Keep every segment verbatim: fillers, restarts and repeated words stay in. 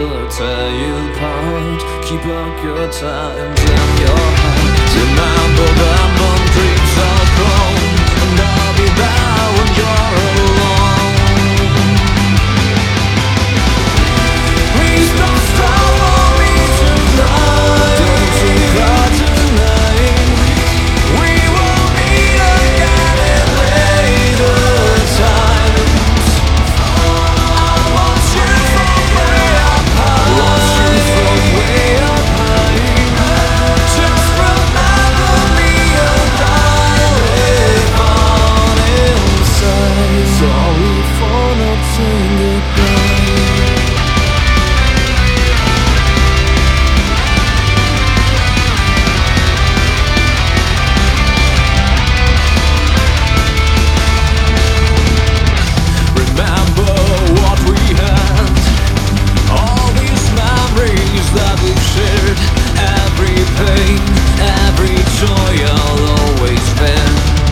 dollar tear you apart. Keep our good times in your heart. Remember them when dreams are gone, and I'll be there when you're alone. Please don't stop for me tonight. Don't you cry tonight. We will meet again in later times. I want you from way up high. Want you from way up high. Just remember me and I live on inside. Sorry for not saying goodbye. Remember what we had, all these memories that we've shared. Every pain, every joy, I'll always bear.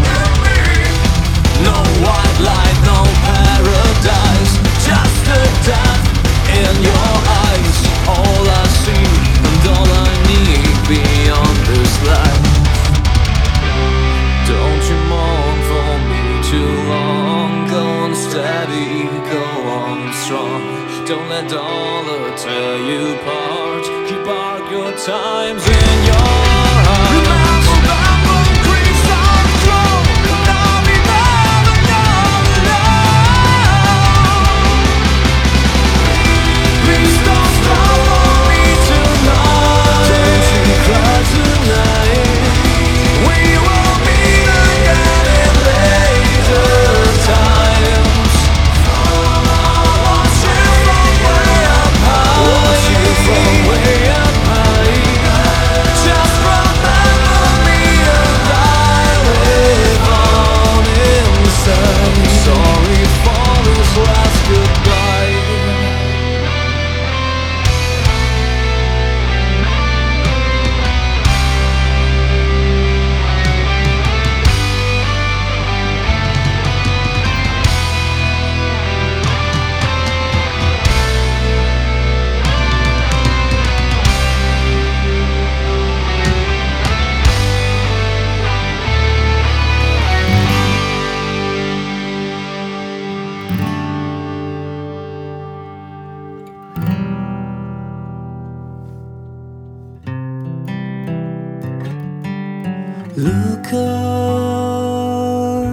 No white light, no paradise, just a death in your eyes. All I see and all I need beyond this life. Don't you mourn for me too long. Go on steady, go on strong. Don't let dollar tear you apart. Keep our good times in your heart. Remember that when dreams are strong, and I'll be there when you're alone. Please don't stop for me tonight. Don't you cry tonight. We will meet again in later times. I want you from way up high. Want you from way up high. Just remember me and I live on inside. Sorry for this last goodbye. Look up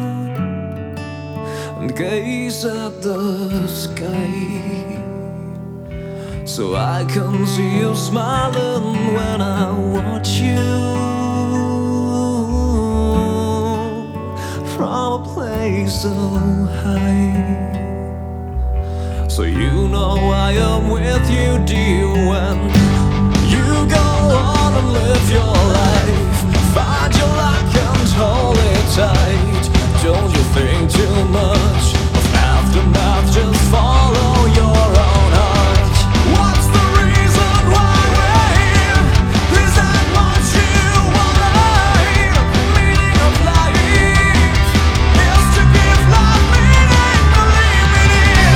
and gaze at the sky, so I can see you smiling when I watch you from a place so high. So you know I am with you, dear, when you go on and live your life. Find your luck and hold it tight. Don't you think too much of aftermath, just follow your own heart. What's the reason why we're here? Is that what you want? Meaning of life is to give life meaning, believe me dear.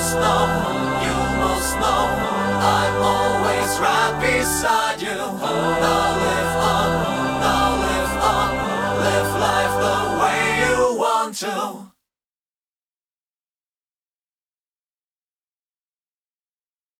must know, you must know, I'm always right beside you. Now live on, now live on, live life the way you want to.